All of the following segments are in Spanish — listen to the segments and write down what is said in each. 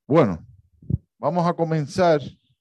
Bueno, vamos a comenzar.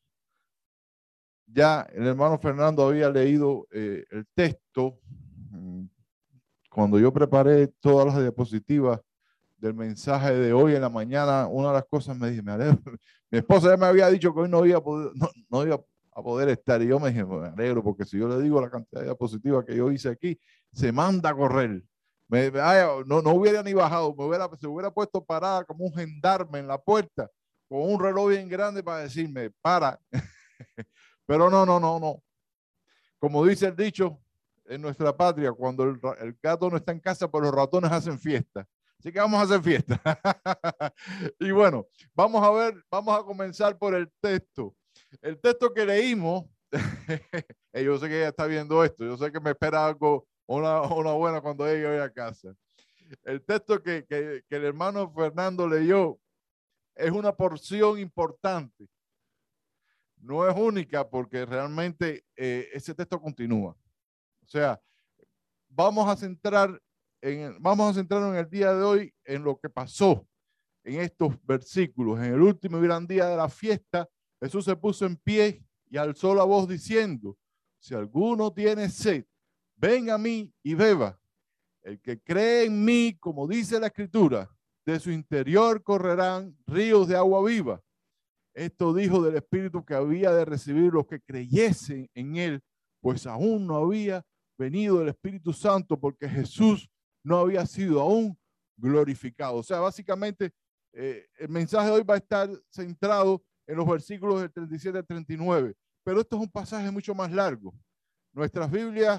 Ya el hermano Fernando había leído el texto. Cuando yo preparé todas las diapositivas del mensaje de hoy en la mañana, una de las cosas me dije, me alegro. Mi esposa ya me había dicho que hoy no iba a poder, no iba a poder estar. Y yo me dije, me alegro, porque si yo le digo la cantidad de diapositivas que yo hice aquí, se manda a correr. No hubiera ni bajado, se hubiera puesto parada como un gendarme en la puerta con un reloj bien grande para decirme, para. Pero no. Como dice el dicho en nuestra patria, cuando el gato no está en casa, pues los ratones hacen fiesta. Así que vamos a hacer fiesta. Y bueno, vamos a comenzar por el texto. El texto que leímos, yo sé que ella está viendo esto, yo sé que me espera algo, una buena cuando ella vaya a casa. El texto que el hermano Fernando leyó es una porción importante. No es única porque realmente ese texto continúa. O sea, vamos a centrarnos en el día de hoy en lo que pasó en estos versículos. En el último y gran día de la fiesta, Jesús se puso en pie y alzó la voz diciendo, si alguno tiene sed, ven a mí y beba. El que cree en mí, como dice la Escritura, de su interior correrán ríos de agua viva. Esto dijo del Espíritu que había de recibir los que creyesen en él, pues aún no había venido el Espíritu Santo porque Jesús no había sido aún glorificado. O sea, básicamente el mensaje de hoy va a estar centrado en los versículos del 37 al 39, pero esto es un pasaje mucho más largo. Nuestras Biblias,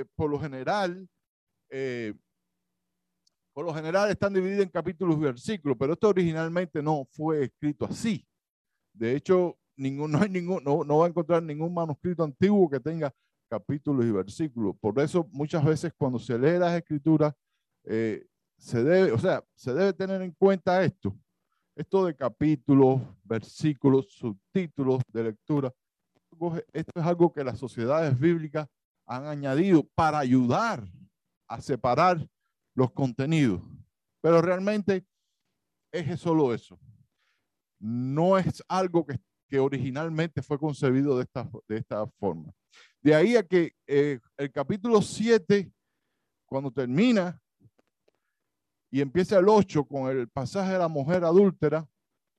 eh, por lo general están divididas en capítulos y versículos, pero esto originalmente no fue escrito así. De hecho, no va a encontrar ningún manuscrito antiguo que tenga capítulos y versículos. Por eso, muchas veces cuando se lee las escrituras, se debe tener en cuenta esto de capítulos, versículos, subtítulos de lectura. Esto es algo que las sociedades bíblicas han añadido para ayudar a separar los contenidos. Pero realmente es solo eso. No es algo que originalmente fue concebido de esta forma. De ahí a que el capítulo 7, cuando termina y empieza el 8 con el pasaje de la mujer adúltera,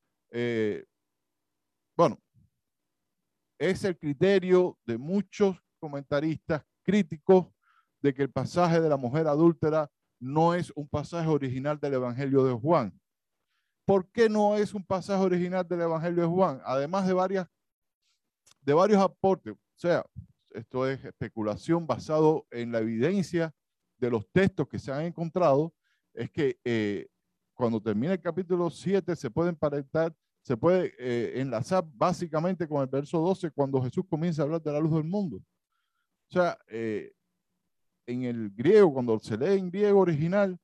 bueno, es el criterio de muchos comentaristas críticos de que el pasaje de la mujer adúltera no es un pasaje original del Evangelio de Juan. ¿Por qué no es un pasaje original del Evangelio de Juan? Además de varios aportes. O sea, esto es especulación basado en la evidencia de los textos que se han encontrado, es que cuando termina el capítulo 7 se puede enlazar básicamente con el verso 12 cuando Jesús comienza a hablar de la luz del mundo. O sea, en el griego, cuando se lee en griego original,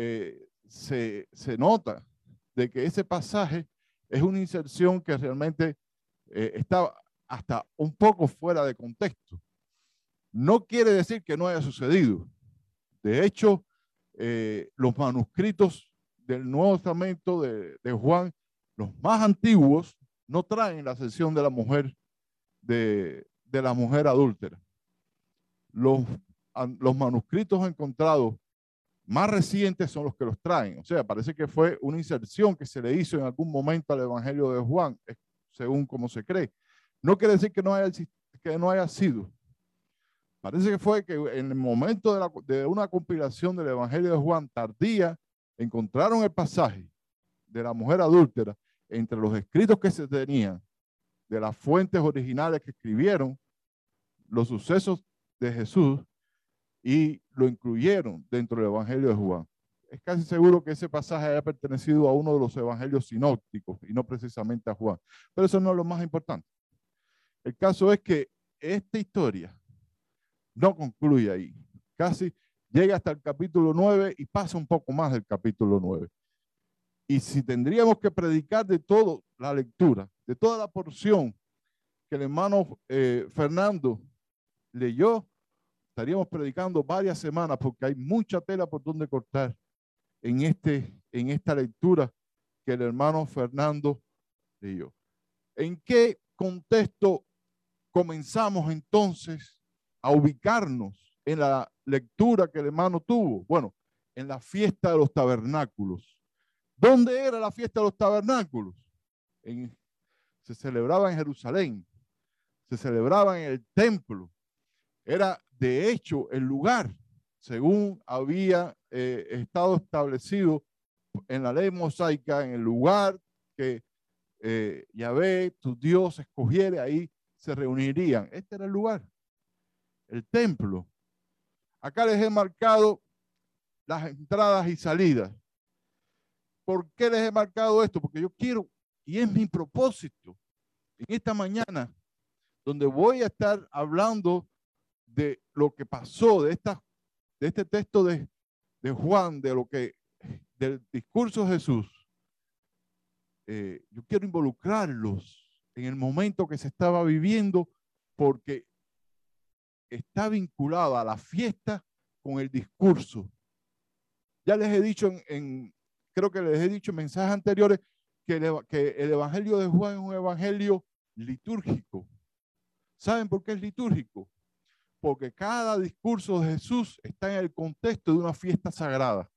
se nota de que ese pasaje es una inserción que realmente está hasta un poco fuera de contexto. No quiere decir que no haya sucedido. De hecho, los manuscritos del Nuevo Testamento de Juan, los más antiguos, no traen la sección de la mujer de la mujer adúltera. Los manuscritos encontrados más recientes son los que los traen. O sea, parece que fue una inserción que se le hizo en algún momento al Evangelio de Juan, según como se cree. No quiere decir que no haya sido. Parece que fue que en el momento de una compilación del Evangelio de Juan tardía, encontraron el pasaje de la mujer adúltera entre los escritos que se tenían de las fuentes originales que escribieron los sucesos de Jesús y lo incluyeron dentro del Evangelio de Juan. Es casi seguro que ese pasaje haya pertenecido a uno de los evangelios sinópticos y no precisamente a Juan. Pero eso no es lo más importante. El caso es que esta historia no concluye ahí. Casi llega hasta el capítulo 9 y pasa un poco más del capítulo 9. Y si tendríamos que predicar de toda la lectura, de toda la porción que el hermano Fernando leyó, estaríamos predicando varias semanas porque hay mucha tela por donde cortar en esta lectura que el hermano Fernando Y yo, ¿en qué contexto comenzamos entonces a ubicarnos en la lectura que el hermano tuvo? Bueno, en la fiesta de los tabernáculos. ¿Dónde era la fiesta de los tabernáculos? Se celebraba en Jerusalén, se celebraba en el templo. Era de hecho el lugar, según había estado establecido en la ley mosaica, en el lugar que Yahvé, tu Dios, escogiere, ahí se reunirían. Este era el lugar, el templo. Acá les he marcado las entradas y salidas. ¿Por qué les he marcado esto? Porque yo quiero, y es mi propósito, en esta mañana, donde voy a estar hablando de lo que pasó, de este texto de Juan, del discurso de Jesús. Yo quiero involucrarlos en el momento que se estaba viviendo, porque está vinculado a la fiesta con el discurso. Ya les he dicho creo que les he dicho en mensajes anteriores que el evangelio de Juan es un evangelio litúrgico. ¿Saben por qué es litúrgico? Porque cada discurso de Jesús está en el contexto de una fiesta sagrada.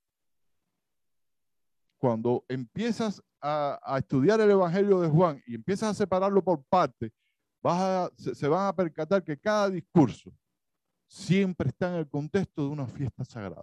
Cuando empiezas a estudiar el evangelio de Juan y empiezas a separarlo por partes, se van a percatar que cada discurso siempre está en el contexto de una fiesta sagrada.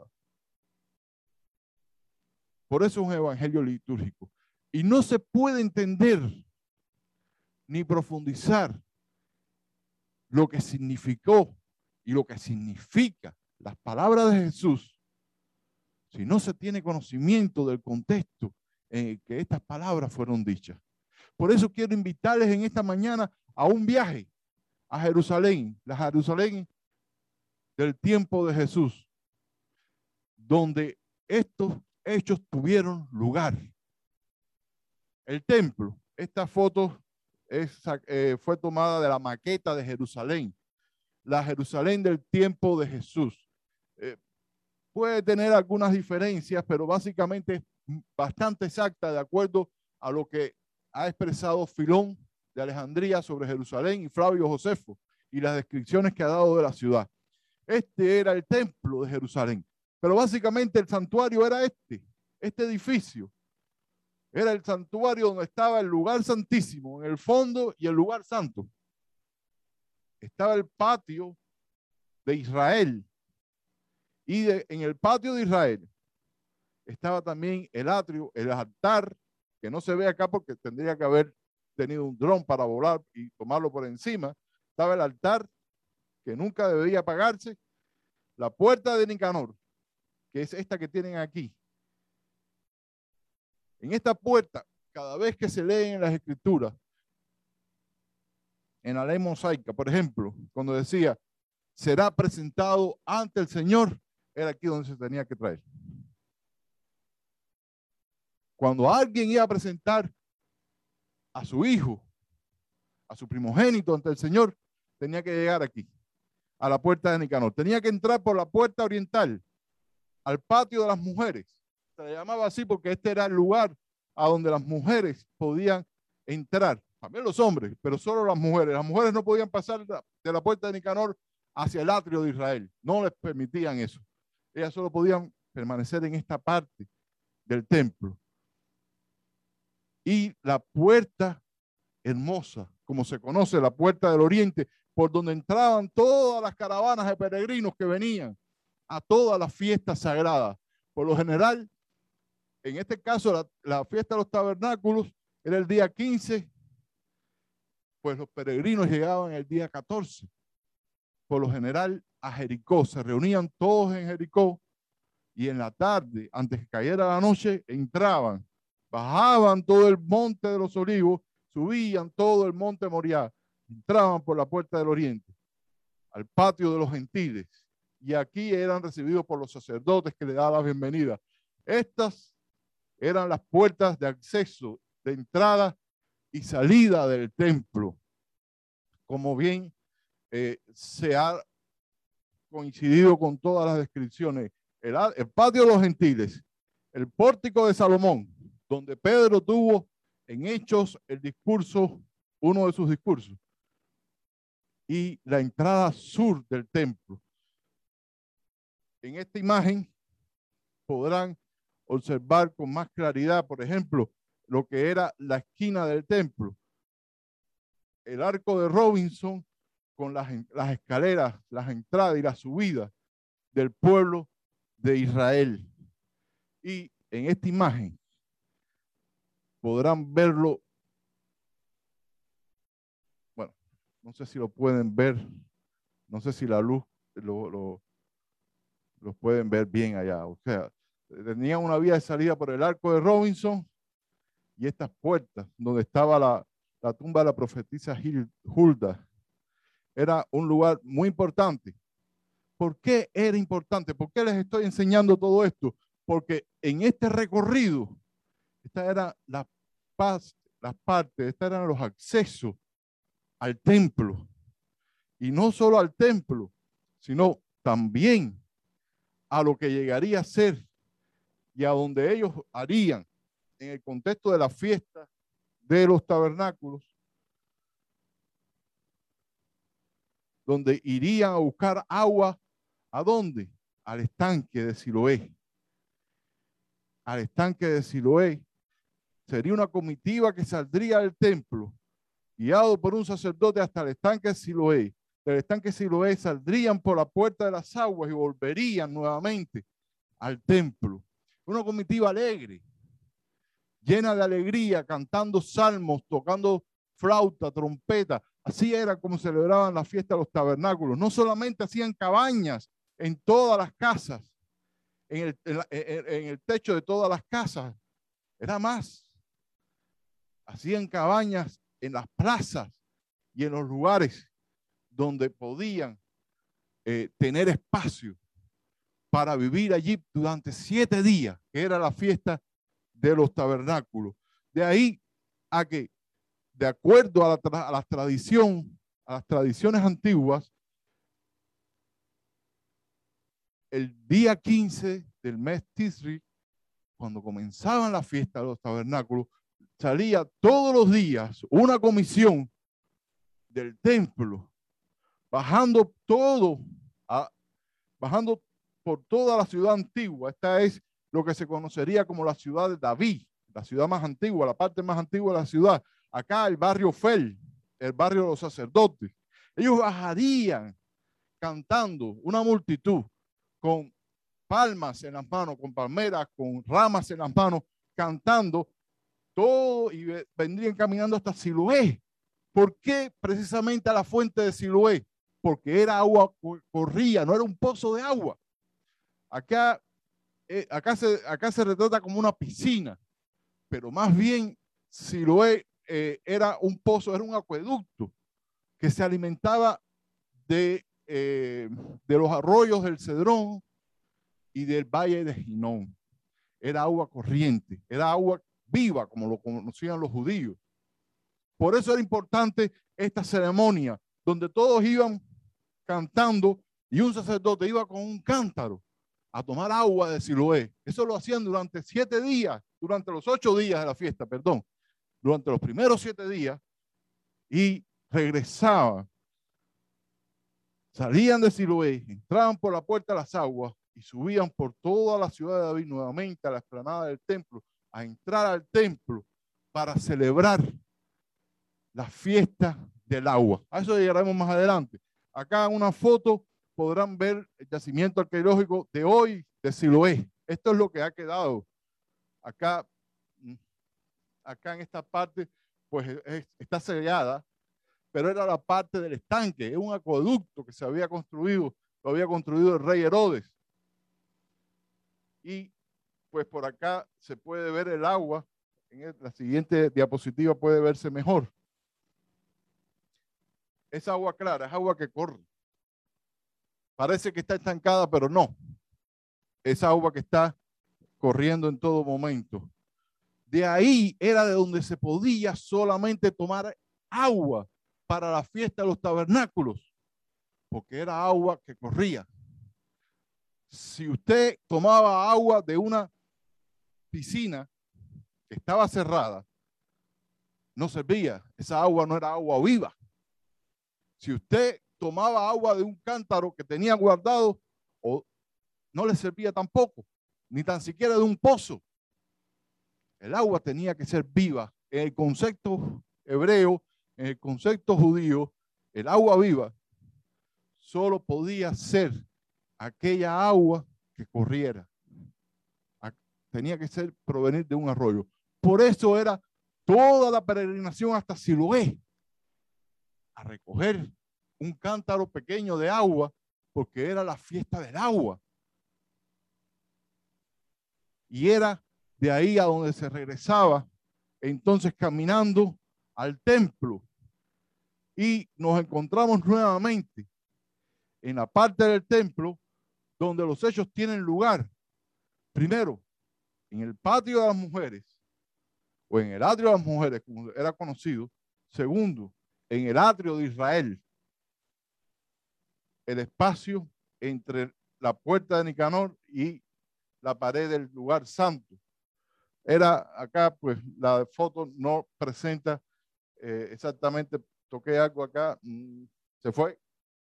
Por eso es un evangelio litúrgico. Y no se puede entender ni profundizar lo que significó y lo que significa las palabras de Jesús si no se tiene conocimiento del contexto en el que estas palabras fueron dichas. Por eso quiero invitarles en esta mañana a un viaje a Jerusalén, la Jerusalén del tiempo de Jesús, donde estos hechos tuvieron lugar. El templo, esta foto fue tomada de la maqueta de Jerusalén, la Jerusalén del tiempo de Jesús. Puede tener algunas diferencias, pero básicamente es bastante exacta de acuerdo a lo que ha expresado Filón de Alejandría sobre Jerusalén y Flavio Josefo y las descripciones que ha dado de la ciudad. Este era el templo de Jerusalén, pero básicamente el santuario era este edificio. Era el santuario donde estaba el lugar santísimo en el fondo y el lugar santo. Estaba el patio de Israel. Y en el patio de Israel estaba también el atrio, el altar, que no se ve acá porque tendría que haber tenido un dron para volar y tomarlo por encima. Estaba el altar, que nunca debería apagarse. La puerta de Nicanor, que es esta que tienen aquí. En esta puerta, cada vez que se leen en las escrituras, en la ley mosaica, por ejemplo, cuando decía, será presentado ante el Señor, era aquí donde se tenía que traer. Cuando alguien iba a presentar a su hijo, a su primogénito ante el Señor, tenía que llegar aquí, a la puerta de Nicanor. Tenía que entrar por la puerta oriental, al patio de las mujeres. Se le llamaba así porque este era el lugar a donde las mujeres podían entrar. También los hombres, pero solo las mujeres. Las mujeres no podían pasar de la puerta de Nicanor hacia el atrio de Israel. No les permitían eso. Ellas solo podían permanecer en esta parte del templo. Y la puerta hermosa, como se conoce, la puerta del oriente, por donde entraban todas las caravanas de peregrinos que venían a todas las fiestas sagradas. Por lo general, en este caso, la fiesta de los tabernáculos era el día 15, pues los peregrinos llegaban el día 14. Por lo general, a Jericó, se reunían todos en Jericó y en la tarde, antes que cayera la noche, entraban, bajaban todo el monte de los olivos, subían todo el monte Moriah, entraban por la puerta del oriente, al patio de los gentiles, y aquí eran recibidos por los sacerdotes que le daban la bienvenida. Estas eran las puertas de acceso, de entrada y salida del templo. Como bien se ha coincidido con todas las descripciones, el patio de los gentiles, el pórtico de Salomón, donde Pedro tuvo en Hechos, el discurso, uno de sus discursos, y la entrada sur del templo. En esta imagen podrán observar con más claridad, por ejemplo, lo que era la esquina del templo, el arco de Robinson con las escaleras, las entradas y las subidas del pueblo de Israel. Y en esta imagen podrán verlo, bueno, no sé si lo pueden ver, no sé si la luz lo pueden ver bien allá. O sea, tenía una vía de salida por el arco de Robinson y estas puertas donde estaba la tumba de la profetisa Hulda. Era un lugar muy importante. ¿Por qué era importante? ¿Por qué les estoy enseñando todo esto? Porque en este recorrido, esta era las partes, estos eran los accesos al templo. Y no solo al templo, sino también a lo que llegaría a ser y a donde ellos harían en el contexto de la fiesta de los tabernáculos, donde irían a buscar agua. ¿A dónde? Al estanque de Siloé. Al estanque de Siloé. Sería una comitiva que saldría del templo, guiado por un sacerdote hasta el estanque de Siloé. Del estanque de Siloé saldrían por la puerta de las aguas y volverían nuevamente al templo. Una comitiva alegre, llena de alegría, cantando salmos, tocando flauta, trompeta. Así era como celebraban la fiesta de los tabernáculos. No solamente hacían cabañas en todas las casas, en el techo de todas las casas, era más. Hacían cabañas en las plazas y en los lugares donde podían tener espacio para vivir allí durante 7 días, que era la fiesta de los tabernáculos. De ahí a que, de acuerdo a las tradiciones antiguas, el día 15 del mes Tisri, cuando comenzaban la fiesta de los tabernáculos, salía todos los días una comisión del templo, bajando por toda la ciudad antigua. Esta es lo que se conocería como la ciudad de David, la ciudad más antigua, la parte más antigua de la ciudad. Acá el barrio Fel, el barrio de los sacerdotes. Ellos bajarían cantando, una multitud, con palmas en las manos, con palmeras, con ramas en las manos, cantando todo, y vendrían caminando hasta Siloé. ¿Por qué precisamente a la fuente de Siloé? Porque era agua, corría, no era un pozo de agua. Acá se retrata como una piscina, pero más bien Siloé era un pozo, era un acueducto que se alimentaba de los arroyos del Cedrón y del valle de Ginón. Era agua corriente, era agua viva, como lo conocían los judíos. Por eso era importante esta ceremonia, donde todos iban cantando y un sacerdote iba con un cántaro a tomar agua de Siloé. Eso lo hacían durante 7 días, durante los 8 días de la fiesta, perdón, durante los primeros 7 días, y regresaban. Salían de Siloé, entraban por la puerta de las aguas y subían por toda la ciudad de David nuevamente a la explanada del templo, a entrar al templo para celebrar la fiesta del agua. A eso llegaremos más adelante. Acá en una foto podrán ver el yacimiento arqueológico de hoy de Siloé. Esto es lo que ha quedado. Acá en esta parte, pues está sellada, pero era la parte del estanque, es un acueducto que se había construido, lo había construido el rey Herodes. Y pues por acá se puede ver el agua, en la siguiente diapositiva puede verse mejor. Es agua clara, es agua que corre. Parece que está estancada, pero no. Es agua que está corriendo en todo momento. De ahí era de donde se podía solamente tomar agua para la fiesta de los tabernáculos, porque era agua que corría. Si usted tomaba agua de una piscina que estaba cerrada, no servía. Esa agua no era agua viva. Si usted tomaba agua de un cántaro que tenía guardado, no le servía tampoco, ni tan siquiera de un pozo. El agua tenía que ser viva. En el concepto hebreo, en el concepto judío, el agua viva solo podía ser aquella agua que corriera. Tenía que ser provenir de un arroyo. Por eso era toda la peregrinación hasta Siloé a recoger un cántaro pequeño de agua, porque era la fiesta del agua. Y era de ahí a donde se regresaba, entonces caminando al templo. Y nos encontramos nuevamente en la parte del templo donde los hechos tienen lugar. Primero, en el patio de las mujeres, o en el atrio de las mujeres, como era conocido. Segundo, en el atrio de Israel, el espacio entre la puerta de Nicanor y la pared del lugar santo. Era acá, pues la foto no presenta exactamente, toqué algo acá, se fue.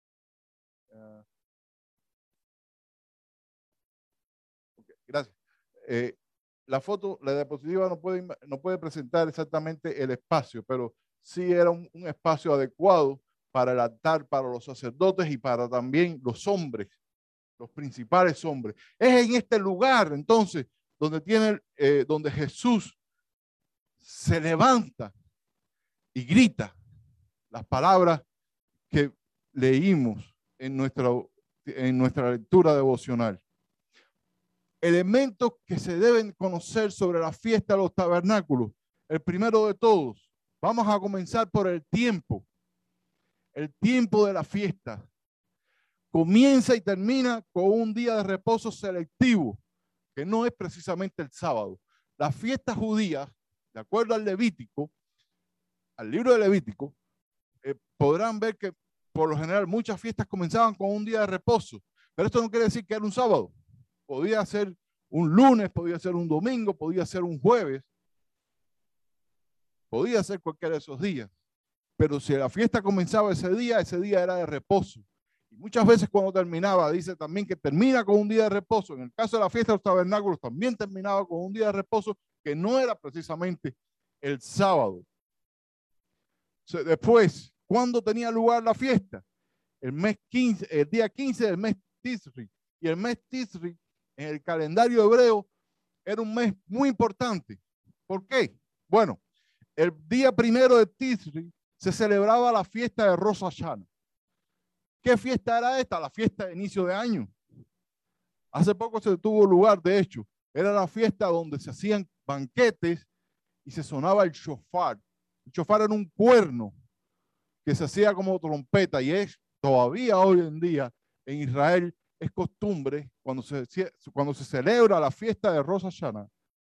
Okay, gracias. La foto, la diapositiva no puede presentar exactamente el espacio, pero sí era un espacio adecuado para el altar, para los sacerdotes y para también los hombres, los principales hombres. Es en este lugar, entonces, donde Jesús se levanta y grita las palabras que leímos en nuestra lectura devocional. Elementos que se deben conocer sobre la fiesta de los tabernáculos. El primero de todos, vamos a comenzar por el tiempo de la fiesta. Comienza y termina con un día de reposo selectivo, que no es precisamente el sábado. Las fiestas judías, de acuerdo al Levítico, al libro de Levítico, podrán ver que por lo general muchas fiestas comenzaban con un día de reposo, pero esto no quiere decir que era un sábado. Podía ser un lunes, podía ser un domingo, podía ser un jueves, podía ser cualquiera de esos días. Pero si la fiesta comenzaba ese día era de reposo. Y muchas veces cuando terminaba, dice también que termina con un día de reposo. En el caso de la fiesta de los tabernáculos también terminaba con un día de reposo que no era precisamente el sábado. Después, ¿cuándo tenía lugar la fiesta? El día 15 del mes Tisri. Y el mes Tisri en el calendario hebreo era un mes muy importante. ¿Por qué? Bueno, el día 1 de Tisri se celebraba la fiesta de Rosh Hashanah. ¿Qué fiesta era esta? La fiesta de inicio de año. Hace poco se tuvo lugar, de hecho. Era la fiesta donde se hacían banquetes y se sonaba el shofar. El shofar era un cuerno que se hacía como trompeta y es todavía hoy en día en Israel es costumbre cuando se celebra la fiesta de Rosh Hashanah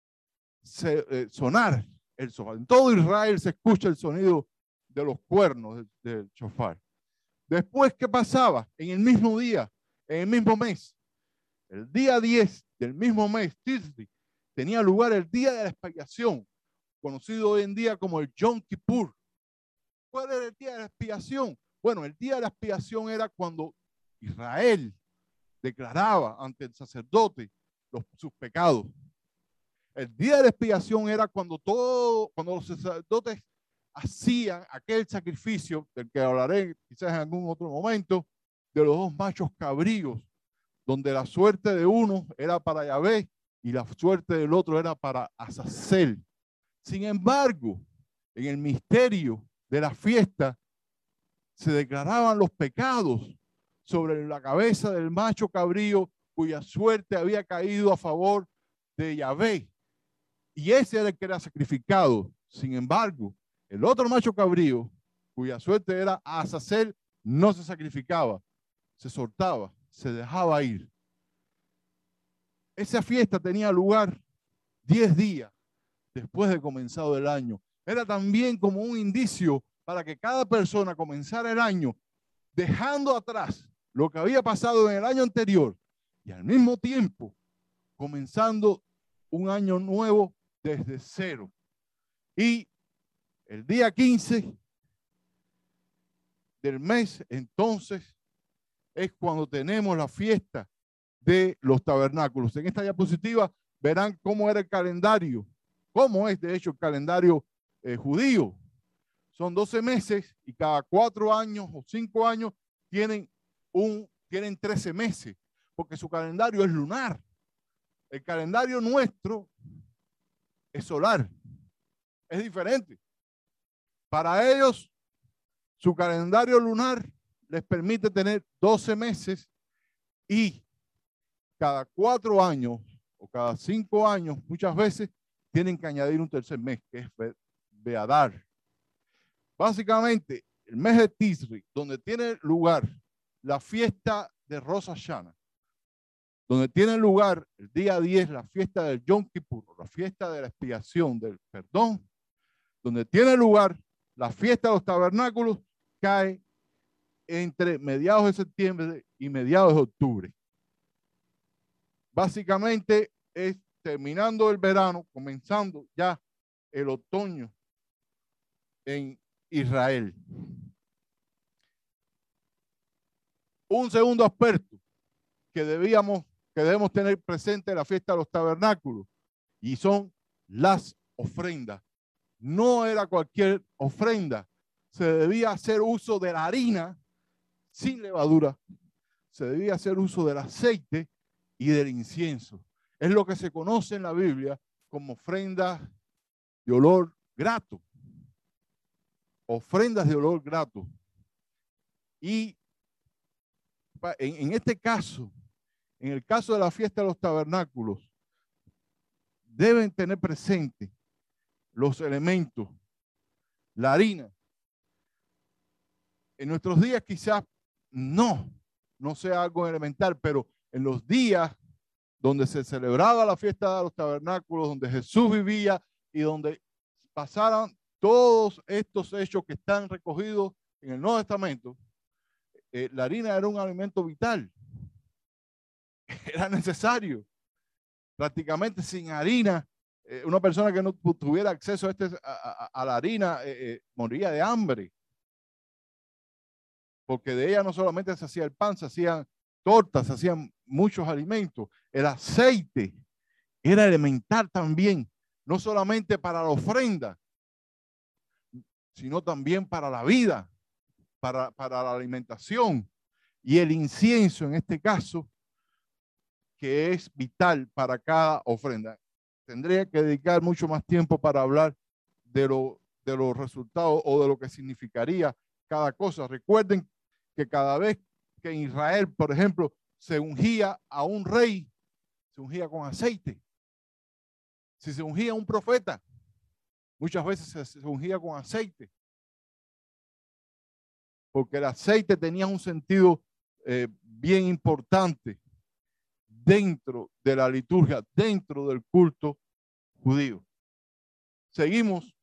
sonar el shofar. En todo Israel se escucha el sonido de los cuernos del shofar. Después, ¿qué pasaba? En el mismo día, en el mismo mes, el día 10 del mismo mes, Tisri, tenía lugar el día de la expiación, conocido hoy en día como el Yom Kippur. ¿Cuál era el día de la expiación? Bueno, el día de la expiación era cuando Israel declaraba ante el sacerdote sus pecados. El día de la expiación era cuando los sacerdotes hacían aquel sacrificio del que hablaré quizás en algún otro momento, de los dos machos cabríos, donde la suerte de uno era para Yahvé y la suerte del otro era para Azazel. Sin embargo, en el misterio de la fiesta se declaraban los pecados sobre la cabeza del macho cabrío cuya suerte había caído a favor de Yahvé. Y ese era el que era sacrificado. Sin embargo, el otro macho cabrío, cuya suerte era Azazel, no se sacrificaba, se soltaba, se dejaba ir. Esa fiesta tenía lugar 10 días después de comenzado el año. Era también como un indicio para que cada persona comenzara el año dejando atrás lo que había pasado en el año anterior y al mismo tiempo comenzando un año nuevo desde cero. Y El día 15 del mes, entonces, es cuando tenemos la fiesta de los tabernáculos. En esta diapositiva verán cómo era el calendario, cómo es de hecho el calendario judío. Son 12 meses y cada 4 años o 5 años tienen 13 meses, porque su calendario es lunar. El calendario nuestro es solar, es diferente. Para ellos, su calendario lunar les permite tener 12 meses y cada 4 años o cada 5 años, muchas veces, tienen que añadir un tercer mes, que es Beadar. Básicamente, el mes de Tisri, donde tiene lugar la fiesta de Rosh Hashanah, donde tiene lugar el día 10, la fiesta del Yom Kippur, la fiesta de la expiación, del perdón, donde tiene lugar la fiesta de los tabernáculos, cae entre mediados de septiembre y mediados de octubre. Básicamente es terminando el verano, comenzando ya el otoño en Israel. Un segundo aspecto que debemos tener presente en la fiesta de los tabernáculos y son las ofrendas. No era cualquier ofrenda, se debía hacer uso de la harina sin levadura, se debía hacer uso del aceite y del incienso. Es lo que se conoce en la Biblia como ofrendas de olor grato. Ofrendas de olor grato. Y en este caso, en el caso de la fiesta de los tabernáculos, deben tener presente los elementos, la harina. En nuestros días quizás no sea algo elemental, pero en los días donde se celebraba la fiesta de los tabernáculos, donde Jesús vivía y donde pasaran todos estos hechos que están recogidos en el Nuevo Testamento, la harina era un alimento vital. Era necesario. Prácticamente sin harina, una persona que no tuviera acceso a la harina moriría de hambre. Porque de ella no solamente se hacía el pan, se hacían tortas, se hacían muchos alimentos. El aceite era elemental también, no solamente para la ofrenda, sino también para la vida, para la alimentación. Y el incienso, en este caso, que es vital para cada ofrenda. Tendría que dedicar mucho más tiempo para hablar de los resultados o de lo que significaría cada cosa. Recuerden que cada vez que en Israel, por ejemplo, se ungía a un rey, se ungía con aceite. Si se ungía a un profeta, muchas veces se ungía con aceite. Porque el aceite tenía un sentido bien importante dentro de la liturgia, dentro del culto judío. Seguimos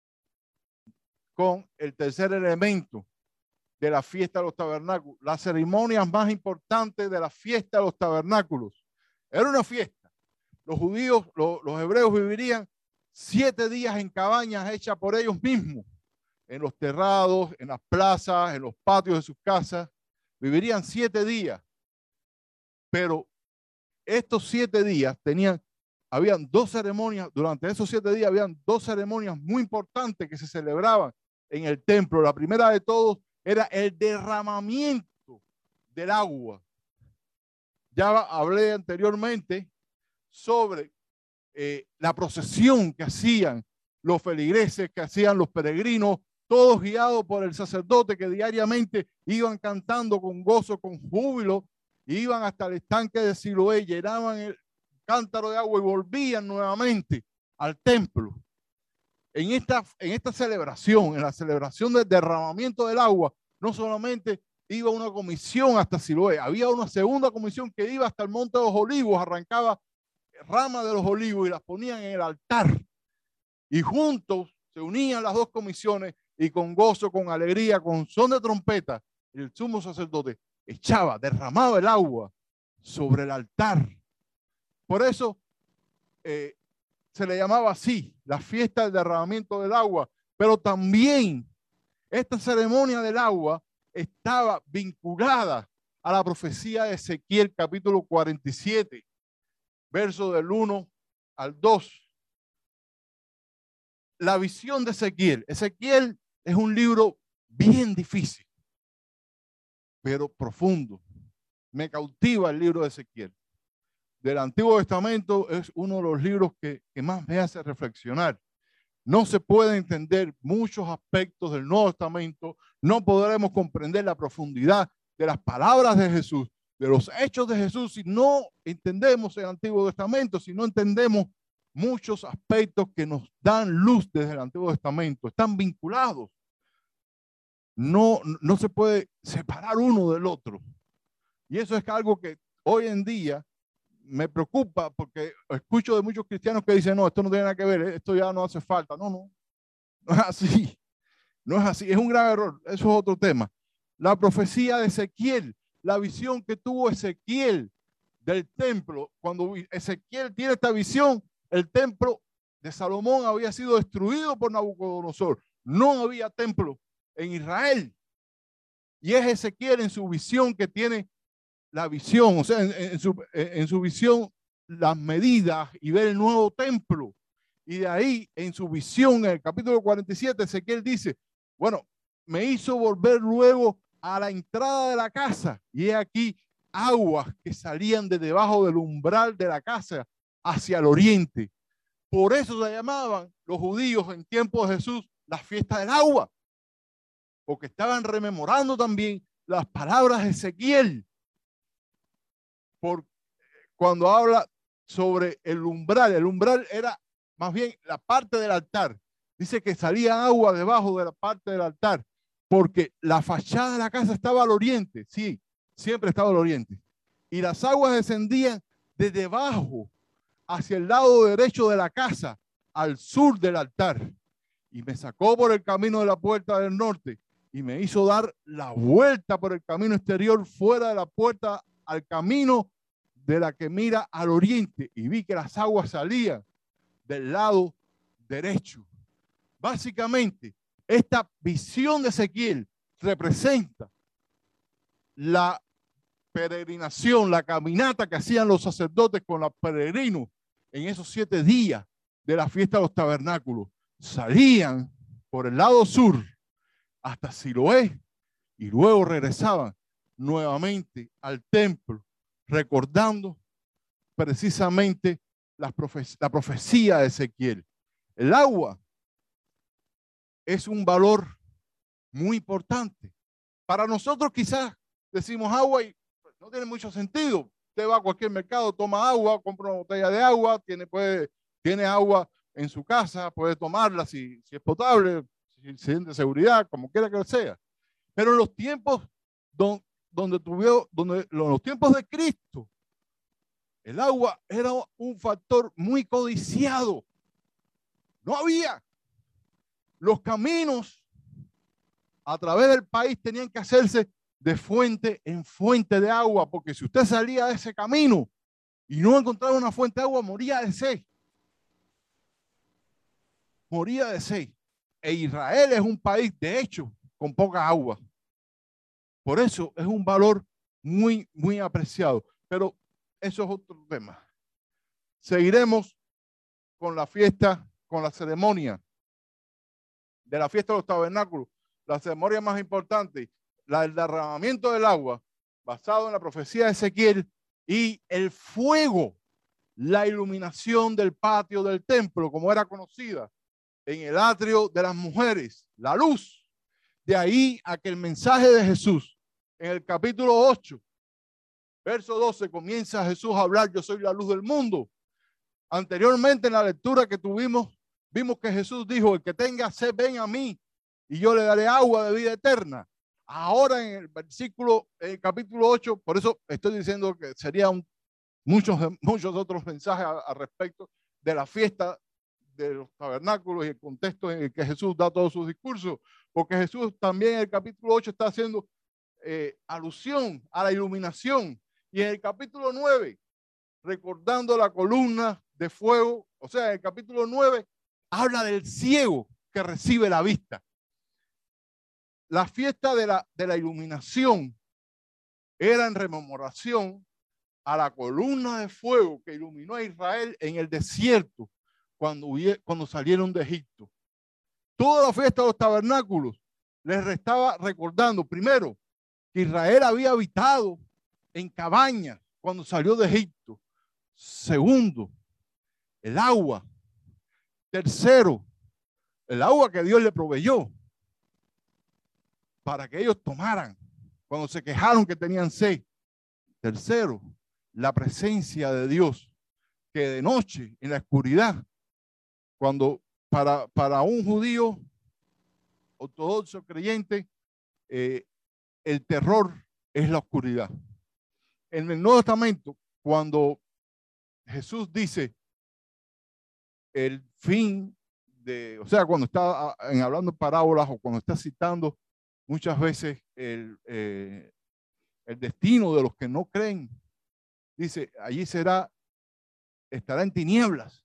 con el tercer elemento de la fiesta de los tabernáculos, las ceremonias más importantes de la fiesta de los tabernáculos. Era una fiesta. Los judíos, los hebreos vivirían 7 días en cabañas hechas por ellos mismos, en los terrados, en las plazas, en los patios de sus casas. Vivirían 7 días. Pero estos 7 días habían 2 ceremonias, durante esos 7 días habían 2 ceremonias muy importantes que se celebraban en el templo. La primera de todos era el derramamiento del agua. Ya hablé anteriormente sobre la procesión que hacían los feligreses, que hacían los peregrinos, todos guiados por el sacerdote que diariamente iban cantando con gozo, con júbilo, iban hasta el estanque de Siloé, llenaban el cántaro de agua y volvían nuevamente al templo. En esta celebración, en la celebración del derramamiento del agua, no solamente iba una comisión hasta Siloé, había una segunda comisión que iba hasta el Monte de los Olivos, arrancaba ramas de los olivos y las ponían en el altar. Y juntos se unían las 2 comisiones y con gozo, con alegría, con son de trompeta, el sumo sacerdote derramaba el agua sobre el altar. Por eso se le llamaba así, la fiesta del derramamiento del agua, Pero también esta ceremonia del agua estaba vinculada a la profecía de Ezequiel, capítulo 47, verso del 1 al 2. La visión de Ezequiel. Ezequiel es un libro bien difícil, pero profundo. Me cautiva el libro de Ezequiel. Del Antiguo Testamento es uno de los libros que más me hace reflexionar. No se puede entender muchos aspectos del Nuevo Testamento, no podremos comprender la profundidad de las palabras de Jesús, de los hechos de Jesús, si no entendemos el Antiguo Testamento, si no entendemos muchos aspectos que nos dan luz desde el Antiguo Testamento, están vinculados. No se puede separar uno del otro. Y eso es algo que hoy en día me preocupa, porque escucho de muchos cristianos que dicen, no, esto no tiene nada que ver, esto ya no hace falta. No es así. No es así, es un grave error. Eso es otro tema. La profecía de Ezequiel, la visión que tuvo Ezequiel del templo, cuando Ezequiel tiene esta visión, el templo de Salomón había sido destruido por Nabucodonosor. No había templo en Israel. Y es Ezequiel en su visión que tiene la visión, o sea, en su visión, las medidas y ver el nuevo templo. Y de ahí, en su visión, en el capítulo 47, Ezequiel dice, bueno, me hizo volver luego a la entrada de la casa, y he aquí aguas que salían de debajo del umbral de la casa hacia el oriente. Por eso se llamaban los judíos en tiempo de Jesús la fiesta del agua, porque estaban rememorando también las palabras de Ezequiel. Por cuando habla sobre el umbral era más bien la parte del altar. Dice que salía agua debajo de la parte del altar, porque la fachada de la casa estaba al oriente, sí, siempre estaba al oriente. Y las aguas descendían de debajo hacia el lado derecho de la casa, al sur del altar. Y me sacó por el camino de la puerta del norte y me hizo dar la vuelta por el camino exterior fuera de la puerta al camino de la que mira al oriente, y vi que las aguas salían del lado derecho. Básicamente, esta visión de Ezequiel representa la peregrinación, la caminata que hacían los sacerdotes con los peregrinos en esos 7 días de la fiesta de los tabernáculos. Salían por el lado sur hasta Siloé y luego regresaban nuevamente al templo, recordando precisamente la profecía de Ezequiel. El agua es un valor muy importante. Para nosotros quizás decimos agua y no tiene mucho sentido. Usted va a cualquier mercado, toma agua, compra una botella de agua, tiene agua en su casa, puede tomarla si es potable, si siente seguridad, como quiera que sea. Pero en los tiempos los tiempos de Cristo, el agua era un factor muy codiciado. No había. Los caminos a través del país tenían que hacerse de fuente en fuente de agua, porque si usted salía de ese camino y no encontraba una fuente de agua, moría de sed. Moría de sed. E Israel es un país, de hecho, con poca agua. Por eso es un valor muy, muy apreciado. Pero eso es otro tema. Seguiremos con la fiesta, con la ceremonia de la fiesta de los tabernáculos. La ceremonia más importante, la del derramamiento del agua, basado en la profecía de Ezequiel, y el fuego, la iluminación del patio del templo, como era conocida, en el atrio de las mujeres, la luz. De ahí a que el mensaje de Jesús, en el capítulo 8, verso 12, comienza Jesús a hablar, yo soy la luz del mundo. Anteriormente en la lectura que tuvimos, vimos que Jesús dijo, el que tenga sed, ven a mí y yo le daré agua de vida eterna. Ahora en el versículo, en el capítulo 8, por eso estoy diciendo que serían muchos otros mensajes al respecto de la fiesta de los tabernáculos y el contexto en el que Jesús da todos sus discursos, porque Jesús también en el capítulo 8 está haciendo alusión a la iluminación, y en el capítulo 9 recordando la columna de fuego, o sea, en el capítulo 9 habla del ciego, que recibe la vista. La fiesta de la iluminación era en rememoración a la columna de fuego que iluminó a Israel en el desierto cuando salieron de Egipto. Toda la fiesta de los tabernáculos les estaba recordando, primero, que Israel había habitado en cabañas cuando salió de Egipto. Segundo, el agua. Tercero, el agua que Dios le proveyó para que ellos tomaran cuando se quejaron que tenían sed. Tercero, la presencia de Dios, que de noche en la oscuridad, cuando para un judío ortodoxo creyente, el terror es la oscuridad. En el Nuevo Testamento, cuando Jesús dice el fin de, o sea, cuando está hablando parábolas o cuando está citando muchas veces el destino de los que no creen, dice, allí estará en tinieblas.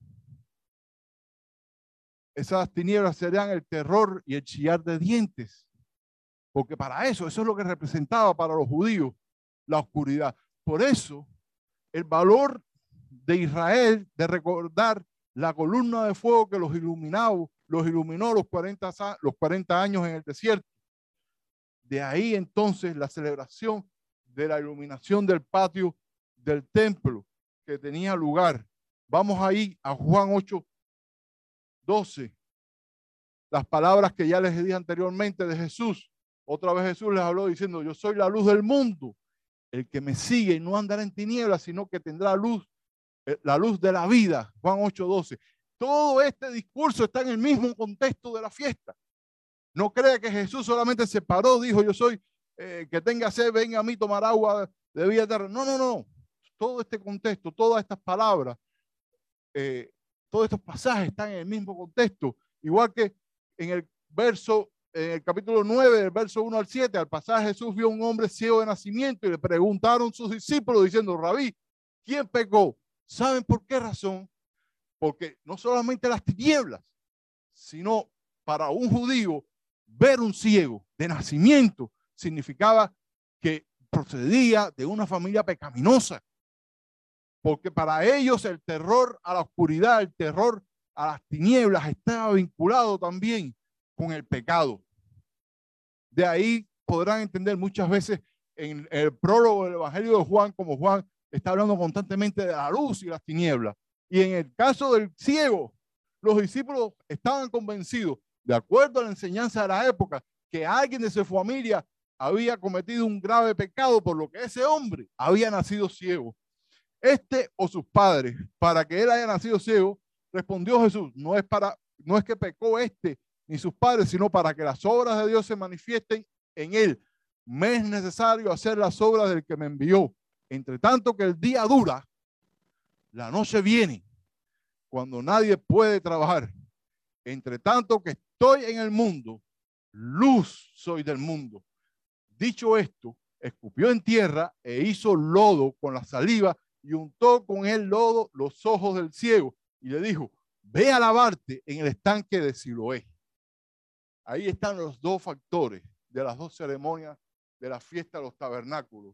Esas tinieblas serán el terror y el chillar de dientes. Porque eso es lo que representaba para los judíos la oscuridad. Por eso, el valor de Israel de recordar la columna de fuego que los iluminó los 40 años en el desierto. De ahí entonces la celebración de la iluminación del patio del templo que tenía lugar. Vamos ahí a Juan 8:12. Las palabras que ya les dije anteriormente de Jesús. Otra vez Jesús les habló diciendo, yo soy la luz del mundo. El que me sigue no andará en tinieblas, sino que tendrá luz, la luz de la vida. Juan 8:12. Todo este discurso está en el mismo contexto de la fiesta. No cree que Jesús solamente se paró, dijo, yo soy, que tenga sed, venga a mí tomar agua de vida eterna. No, no, no. Todo este contexto, todas estas palabras, todos estos pasajes están en el mismo contexto. Igual que en el capítulo 9, del verso 1 al 7, al pasar Jesús vio a un hombre ciego de nacimiento y le preguntaron sus discípulos diciendo, Rabí, ¿quién pecó? ¿Saben por qué razón? Porque no solamente las tinieblas, sino para un judío ver un ciego de nacimiento significaba que procedía de una familia pecaminosa. Porque para ellos el terror a la oscuridad, el terror a las tinieblas estaba vinculado también con el pecado. De ahí podrán entender muchas veces en el prólogo del Evangelio de Juan, como Juan está hablando constantemente de la luz y las tinieblas. Y en el caso del ciego, los discípulos estaban convencidos, de acuerdo a la enseñanza de la época, que alguien de su familia había cometido un grave pecado, por lo que ese hombre había nacido ciego. O sus padres, para que él haya nacido ciego, respondió Jesús, no es que pecó ni sus padres, sino para que las obras de Dios se manifiesten en él. Me es necesario hacer las obras del que me envió. Entre tanto que el día dura, la noche viene, cuando nadie puede trabajar. Entre tanto que estoy en el mundo, luz soy del mundo. Dicho esto, escupió en tierra e hizo lodo con la saliva y untó con el lodo los ojos del ciego y le dijo, ve a lavarte en el estanque de Siloé. Ahí están los dos factores de las dos ceremonias de la fiesta de los tabernáculos.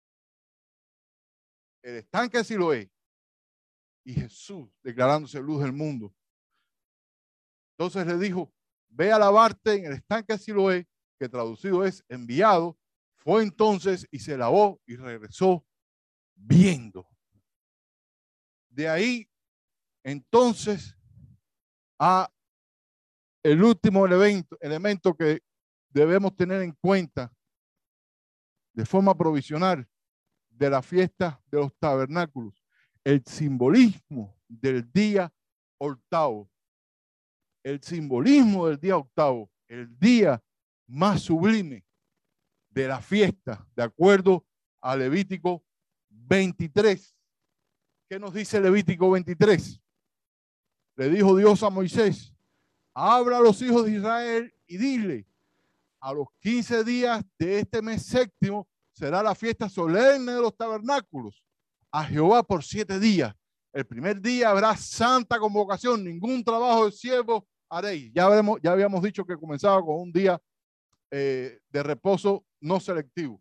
El estanque de Siloé y Jesús declarándose luz del mundo. Entonces le dijo, ve a lavarte en el estanque de Siloé, que traducido es enviado. Fue entonces y se lavó y regresó viendo. De ahí entonces a el último elemento que debemos tener en cuenta de forma provisional de la fiesta de los tabernáculos, el simbolismo del día octavo. El simbolismo del día octavo, el día más sublime de la fiesta, de acuerdo a Levítico 23. ¿Qué nos dice Levítico 23? Le dijo Dios a Moisés, habla a los hijos de Israel y dile, a los 15 días de este mes séptimo será la fiesta solemne de los tabernáculos a Jehová por 7 días. El primer día habrá santa convocación, ningún trabajo de siervo haréis. Ya habíamos dicho que comenzaba con un día de reposo no selectivo.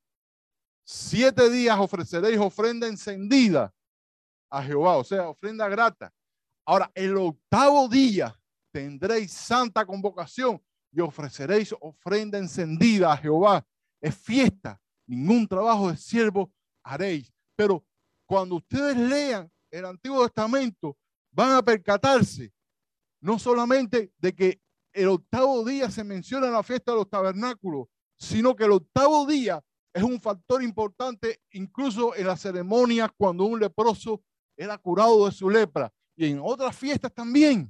7 días ofreceréis ofrenda encendida a Jehová, o sea, ofrenda grata. Ahora, el 8º día tendréis santa convocación y ofreceréis ofrenda encendida a Jehová. Es fiesta, ningún trabajo de siervo haréis. Pero cuando ustedes lean el Antiguo Testamento, van a percatarse no solamente de que el 8º día se menciona en la fiesta de los tabernáculos, sino que el 8º día es un factor importante incluso en las ceremonias cuando un leproso era curado de su lepra y en otras fiestas también.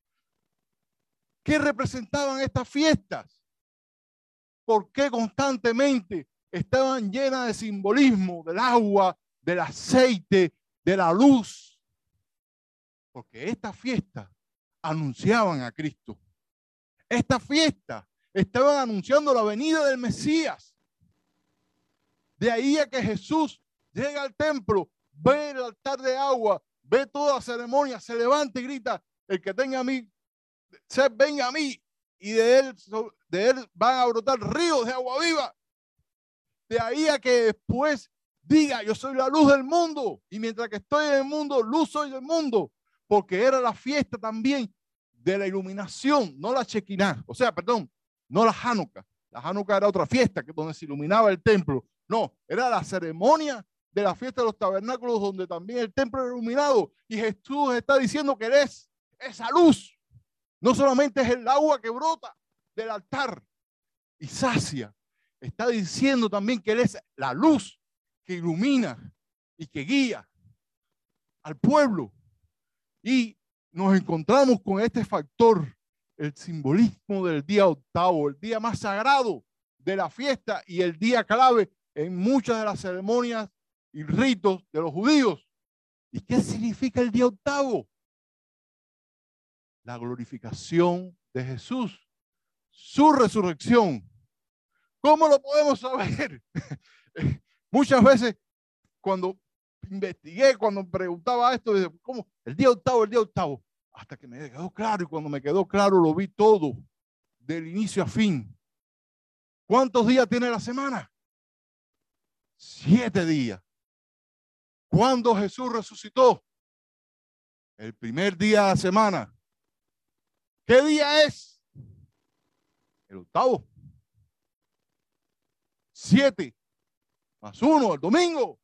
¿Qué representaban estas fiestas? ¿Por qué constantemente estaban llenas de simbolismo del agua, del aceite, de la luz? Porque estas fiestas anunciaban a Cristo. Estas fiestas estaban anunciando la venida del Mesías. De ahí a que Jesús llega al templo, ve el altar de agua, ve toda la ceremonia, se levanta y grita: el que tenga a mí, venga a mí, y de él van a brotar ríos de agua viva. De ahí a que después diga: yo soy la luz del mundo, y mientras que estoy en el mundo, luz soy del mundo, porque era la fiesta también de la iluminación, no la Shekinah, o sea, perdón, no la Hanukkah. La Hanukkah era otra fiesta que donde se iluminaba el templo. No, era la ceremonia de la fiesta de los tabernáculos donde también el templo era iluminado. Y Jesús está diciendo que Él es esa luz. No solamente es el agua que brota del altar y sacia. Está diciendo también que Él es la luz que ilumina y que guía al pueblo. Y nos encontramos con este factor, el simbolismo del día 8º, el día más sagrado de la fiesta y el día clave en muchas de las ceremonias y ritos de los judíos. ¿Y qué significa el día 8º? La glorificación de Jesús, su resurrección. ¿Cómo lo podemos saber? Muchas veces cuando investigué, cuando preguntaba esto, ¿cómo? El día 8º, el día 8º. Hasta que me quedó claro, y cuando me quedó claro lo vi todo, del inicio a fin. ¿Cuántos días tiene la semana? 7 días. ¿Cuándo Jesús resucitó? El primer día de la semana. ¿Qué día es? El 8º. 7 más 1, el domingo.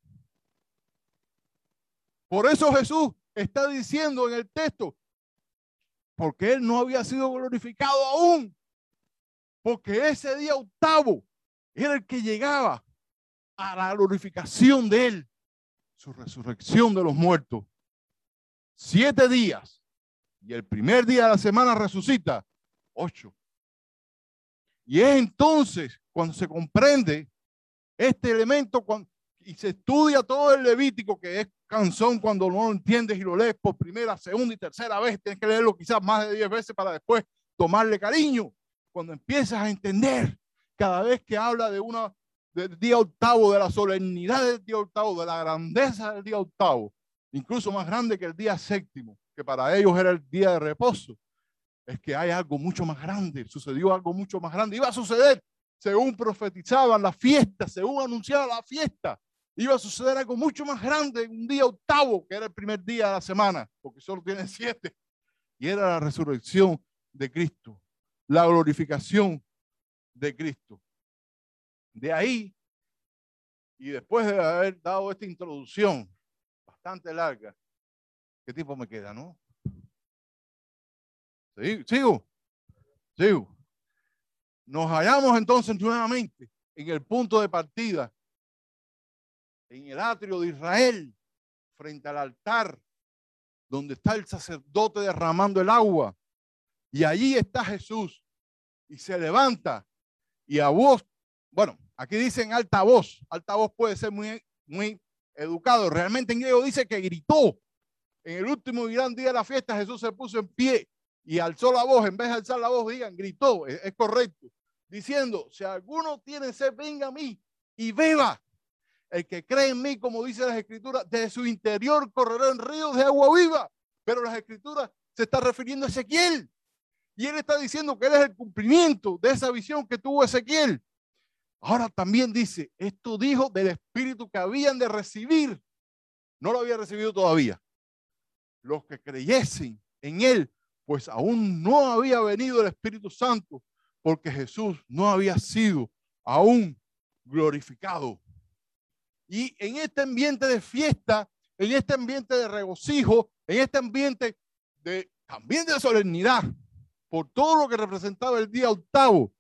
Por eso Jesús está diciendo en el texto, porque Él no había sido glorificado aún, porque ese día 8º era el que llegaba a la glorificación de Él, su resurrección de los muertos. 7 días, y el primer día de la semana resucita 8. Y es entonces cuando se comprende este elemento y se estudia todo el Levítico, que es cansón cuando no lo entiendes y lo lees por primera, segunda y tercera vez. Tienes que leerlo quizás más de 10 veces para después tomarle cariño. Cuando empiezas a entender cada vez que habla del día 8º, de la solemnidad del día 8º, de la grandeza del día 8º, incluso más grande que el día 7º, que para ellos era el día de reposo, es que hay algo mucho más grande, sucedió algo mucho más grande, iba a suceder según profetizaban la fiesta, según anunciaba la fiesta, iba a suceder algo mucho más grande, un día 8º, que era el primer día de la semana, porque solo tiene 7, y era la resurrección de Cristo, la glorificación de Cristo. De ahí, y después de haber dado esta introducción bastante larga, ¿qué tiempo me queda, no? ¿Sigo? Nos hallamos entonces nuevamente en el punto de partida, en el atrio de Israel, frente al altar, donde está el sacerdote derramando el agua. Y allí está Jesús, y se levanta, y a voz, bueno, aquí dicen alta voz puede ser muy educado, realmente en griego dice que gritó. En el último y gran día de la fiesta, Jesús se puso en pie y alzó la voz. En vez de alzar la voz, digan, gritó, es correcto, diciendo: si alguno tiene sed, venga a mí y beba. El que cree en mí, como dice las Escrituras, de su interior correrán ríos de agua viva. Pero las Escrituras se está refiriendo a Ezequiel. Y él está diciendo que él es el cumplimiento de esa visión que tuvo Ezequiel. Ahora también dice, esto dijo del Espíritu que habían de recibir. No lo había recibido todavía. Los que creyesen en él, pues aún no había venido el Espíritu Santo, porque Jesús no había sido aún glorificado. Y en este ambiente de fiesta, en este ambiente de regocijo, en este ambiente también de solemnidad, por todo lo que representaba el día octavo,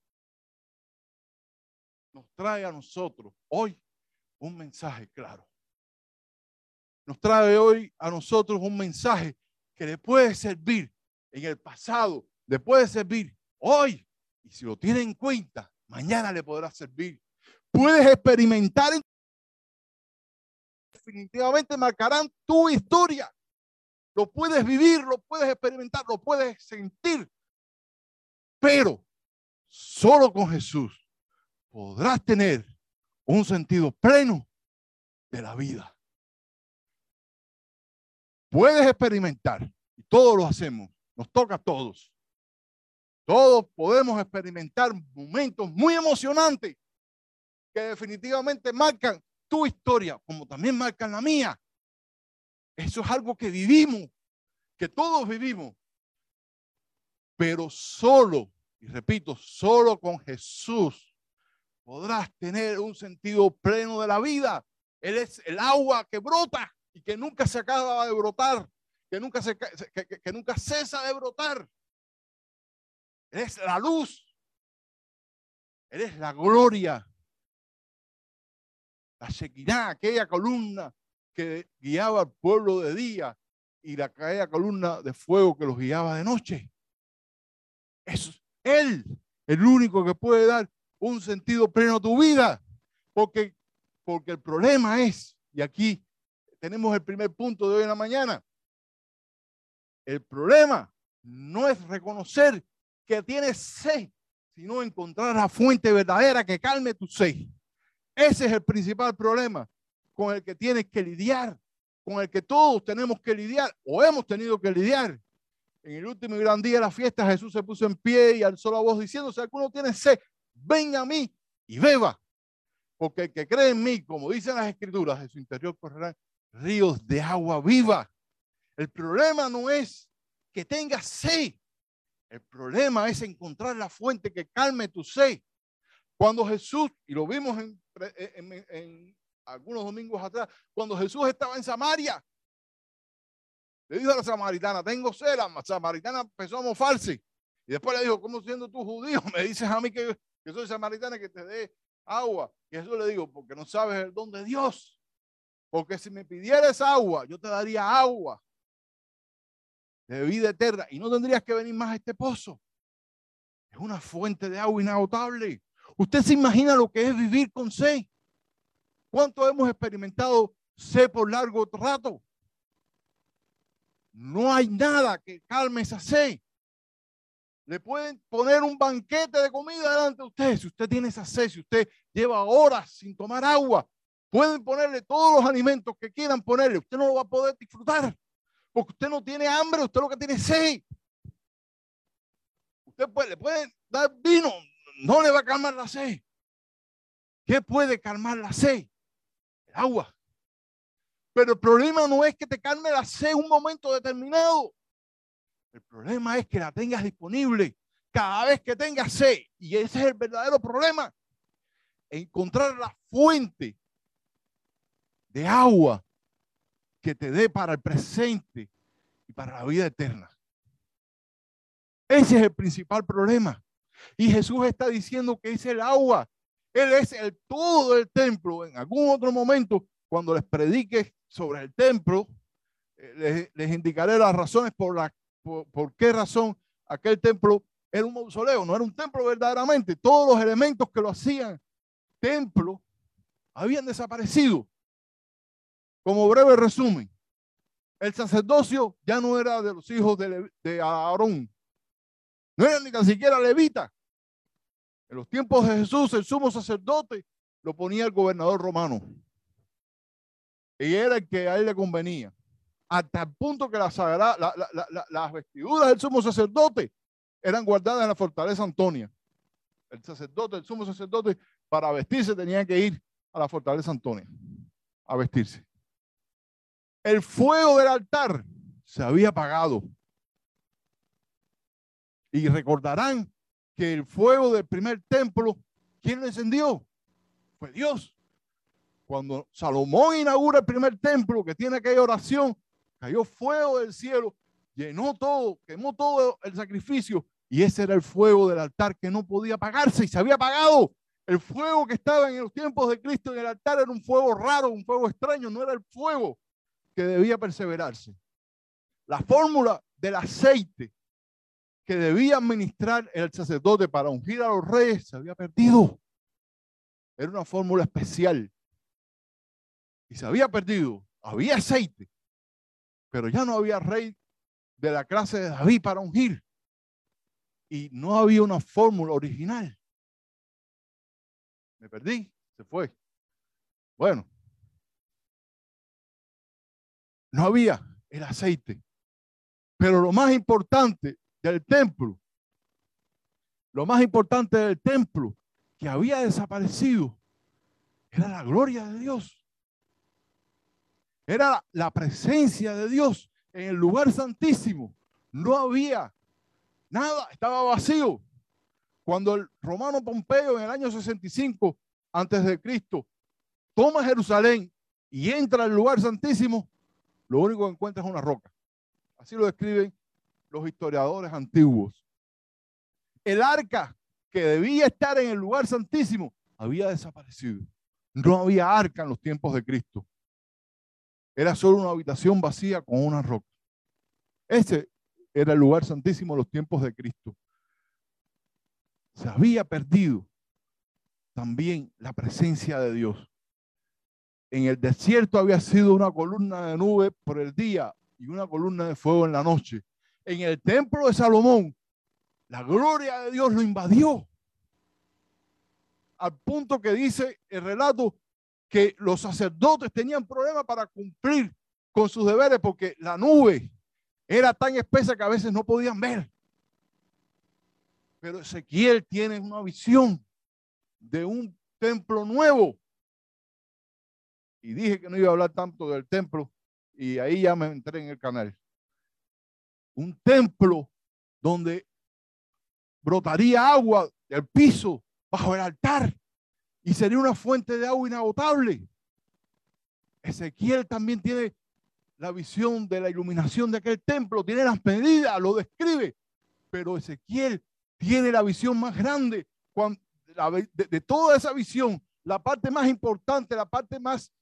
nos trae a nosotros hoy un mensaje claro. Nos trae hoy a nosotros un mensaje que le puede servir en el pasado, le puede servir hoy, y si lo tiene en cuenta, mañana le podrá servir. Puedes experimentar, definitivamente marcarán tu historia. Lo puedes vivir, lo puedes experimentar, lo puedes sentir, pero solo con Jesús podrás tener un sentido pleno de la vida. Puedes experimentar, y todos lo hacemos, nos toca a todos. Todos podemos experimentar momentos muy emocionantes que definitivamente marcan tu historia, como también marcan la mía. Eso es algo que vivimos, que todos vivimos, pero solo, y repito, solo con Jesús podrás tener un sentido pleno de la vida. Él es el agua que brota y que nunca se acaba de brotar, que nunca cesa de brotar. Él es la luz, Él es la gloria, la Shekinah, aquella columna que guiaba al pueblo de día y aquella columna de fuego que los guiaba de noche. Eso es Él, el único que puede dar un sentido pleno a tu vida, porque el problema es, y aquí tenemos el primer punto de hoy en la mañana, el problema no es reconocer que tienes sed, sino encontrar la fuente verdadera que calme tu sed. Ese es el principal problema con el que tienes que lidiar, con el que todos tenemos que lidiar o hemos tenido que lidiar. En el último y gran día de la fiesta, Jesús se puso en pie y alzó la voz diciendo: si alguno tiene sed, ven a mí y beba, porque el que cree en mí, como dicen las Escrituras, de su interior correrán ríos de agua viva. El problema no es que tengas sed, el problema es encontrar la fuente que calme tu sed. Cuando Jesús, y lo vimos en algunos domingos atrás, cuando Jesús estaba en Samaria, le dijo a la samaritana: tengo sed. La samaritana empezó a mofarse. Y después le dijo: ¿cómo siendo tú judío me dices a mí que soy samaritana que te dé agua? Y Jesús le dijo: porque no sabes el don de Dios. Porque si me pidieras agua, yo te daría agua de vida eterna y no tendrías que venir más a este pozo. Es una fuente de agua inagotable. ¿Usted se imagina lo que es vivir con sed? ¿Cuánto hemos experimentado sed por largo rato? No hay nada que calme esa sed. Le pueden poner un banquete de comida delante de usted. Si usted tiene esa sed, si usted lleva horas sin tomar agua, pueden ponerle todos los alimentos que quieran ponerle. Usted no lo va a poder disfrutar porque usted no tiene hambre, usted lo que tiene es sed. Usted le puede dar vino, no le va a calmar la sed. ¿Qué puede calmar la sed? El agua. Pero el problema no es que te calme la sed en un momento determinado. El problema es que la tengas disponible cada vez que tengas sed. Y ese es el verdadero problema. Encontrar la fuente de agua que te dé para el presente y para la vida eterna. Ese es el principal problema. Y Jesús está diciendo que es el agua. Él es el todo del templo. En algún otro momento, cuando les predique sobre el templo, les indicaré las razones por qué razón aquel templo era un mausoleo, no era un templo verdaderamente. Todos los elementos que lo hacían templo habían desaparecido. Como breve resumen, el sacerdocio ya no era de los hijos de Aarón, no era ni tan siquiera levita. En los tiempos de Jesús, el sumo sacerdote lo ponía el gobernador romano. Y era el que a él le convenía. Hasta el punto que las vestiduras del sumo sacerdote eran guardadas en la fortaleza Antonia. El sacerdote, el sumo sacerdote, para vestirse tenía que ir a la fortaleza Antonia a vestirse. El fuego del altar se había apagado. Y recordarán que el fuego del primer templo, ¿quién lo encendió? Fue Dios. Cuando Salomón inaugura el primer templo, que tiene aquella oración, cayó fuego del cielo, llenó todo, quemó todo el sacrificio, y ese era el fuego del altar que no podía apagarse y se había apagado. El fuego que estaba en los tiempos de Cristo en el altar era un fuego raro, un fuego extraño, no era el fuego que debía perseverarse. La fórmula del aceite que debía administrar el sacerdote para ungir a los reyes se había perdido. Era una fórmula especial. Y se había perdido. Había aceite, pero ya no había rey de la clase de David para ungir. Y no había una fórmula original. Me perdí, se fue. Bueno, no había el aceite. Pero lo más importante del templo, que había desaparecido, era la gloria de Dios. Era la presencia de Dios en el lugar santísimo. No había nada, estaba vacío. Cuando el romano Pompeyo en el año 65 antes de Cristo toma Jerusalén y entra al lugar santísimo, lo único que encuentra es una roca. Así lo describen los historiadores antiguos. El arca que debía estar en el lugar santísimo había desaparecido. No había arca en los tiempos de Cristo. Era solo una habitación vacía con una roca. Ese era el lugar santísimo en los tiempos de Cristo. Se había perdido también la presencia de Dios. En el desierto había sido una columna de nube por el día y una columna de fuego en la noche. En el templo de Salomón, la gloria de Dios lo invadió. Al punto que dice el relato que los sacerdotes tenían problemas para cumplir con sus deberes porque la nube era tan espesa que a veces no podían ver. Pero Ezequiel tiene una visión de un templo nuevo. Y dije que no iba a hablar tanto del templo y ahí ya me entré en el canal. Un templo donde brotaría agua del piso bajo el altar y sería una fuente de agua inagotable. Ezequiel también tiene la visión de la iluminación de aquel templo, tiene las medidas, lo describe, pero Ezequiel tiene la visión más grande de toda esa visión. La parte más importante, la parte más,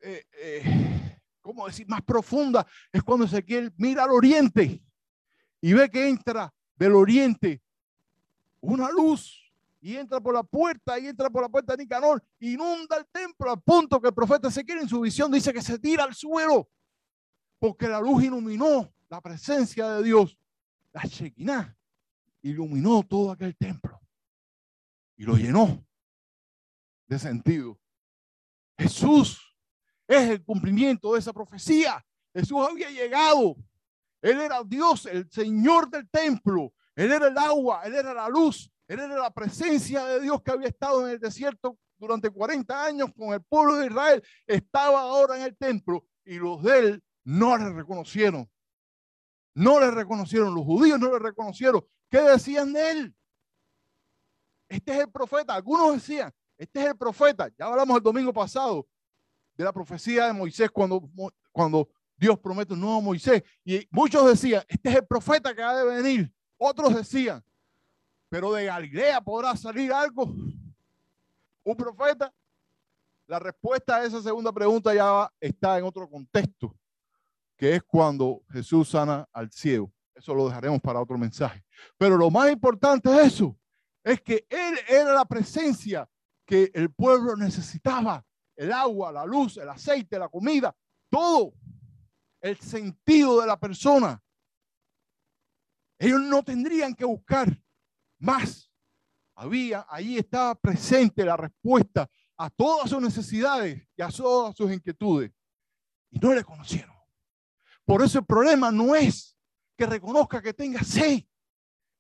¿cómo decir?, más profunda es cuando Ezequiel mira al oriente y ve que entra del oriente una luz y entra por la puerta de Nicanor, inunda el templo al punto que el profeta Ezequiel en su visión dice que se tira al suelo porque la luz iluminó la presencia de Dios. La Shekinah iluminó todo aquel templo y lo llenó de sentido. Jesús es el cumplimiento de esa profecía. Jesús había llegado. Él era Dios, el Señor del templo. Él era el agua, Él era la luz. Él era la presencia de Dios que había estado en el desierto durante 40 años con el pueblo de Israel. Estaba ahora en el templo y los de él no le reconocieron. No le reconocieron. Los judíos no le reconocieron. ¿Qué decían de él? Este es el profeta. Algunos decían, este es el profeta. Ya hablamos el domingo pasado de la profecía de Moisés cuando Dios promete un nuevo Moisés. Y muchos decían, este es el profeta que ha de venir. Otros decían, pero de Galilea podrá salir algo. ¿Un profeta? La respuesta a esa segunda pregunta ya está en otro contexto, que es cuando Jesús sana al ciego. Eso lo dejaremos para otro mensaje. Pero lo más importante de eso es que Él era la presencia que el pueblo necesitaba. El agua, la luz, el aceite, la comida, todo. El sentido de la persona. Ellos no tendrían que buscar más. Allí estaba presente la respuesta a todas sus necesidades y a todas sus inquietudes. Y no le conocieron. Por eso el problema no es que reconozca que tenga sed.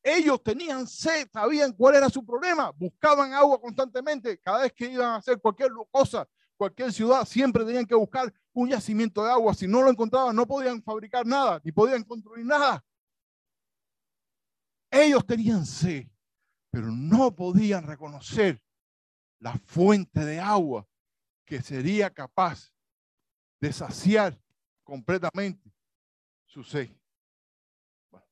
Ellos tenían sed, sabían cuál era su problema, buscaban agua constantemente. Cada vez que iban a hacer cualquier cosa, cualquier ciudad, siempre tenían que buscar un yacimiento de agua. Si no lo encontraban, no podían fabricar nada, ni podían construir nada. Ellos tenían sed, pero no podían reconocer la fuente de agua que sería capaz de saciar completamente su sed. Bueno,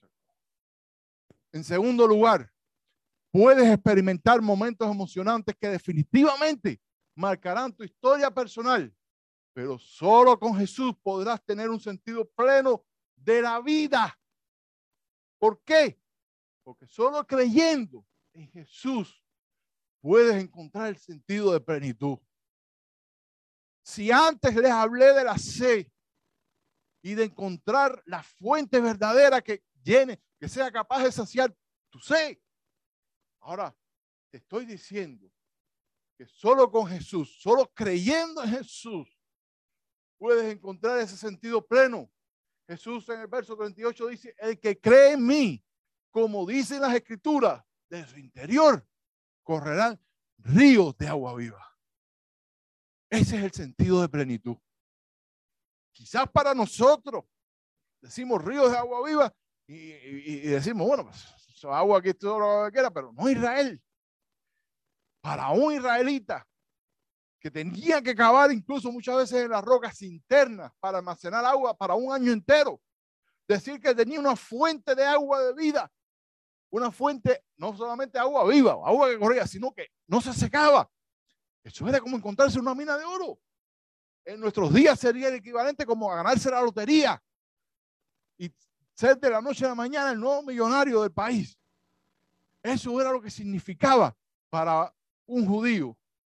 en segundo lugar, puedes experimentar momentos emocionantes que definitivamente marcarán tu historia personal, pero solo con Jesús podrás tener un sentido pleno de la vida. ¿Por qué? Porque solo creyendo en Jesús puedes encontrar el sentido de plenitud. Si antes les hablé de la sed y de encontrar la fuente verdadera que llene, que sea capaz de saciar tu sed, ahora te estoy diciendo que solo con Jesús, solo creyendo en Jesús, puedes encontrar ese sentido pleno. Jesús en el verso 38 dice, el que cree en mí, como dicen las escrituras, de su interior correrán ríos de agua viva. Ese es el sentido de plenitud. Quizás para nosotros decimos ríos de agua viva y decimos, bueno, pues eso agua aquí todo lo que quiera, pero no Israel. Para un israelita que tenía que cavar incluso muchas veces en las rocas internas para almacenar agua para un año entero, decir que tenía una fuente de agua de vida, una fuente no solamente de agua viva, agua que corría, sino que no se secaba. Eso era como encontrarse una mina de oro. En nuestros días sería el equivalente como a ganarse la lotería y ser de la noche a la mañana el nuevo millonario del país. Eso era lo que significaba para un judío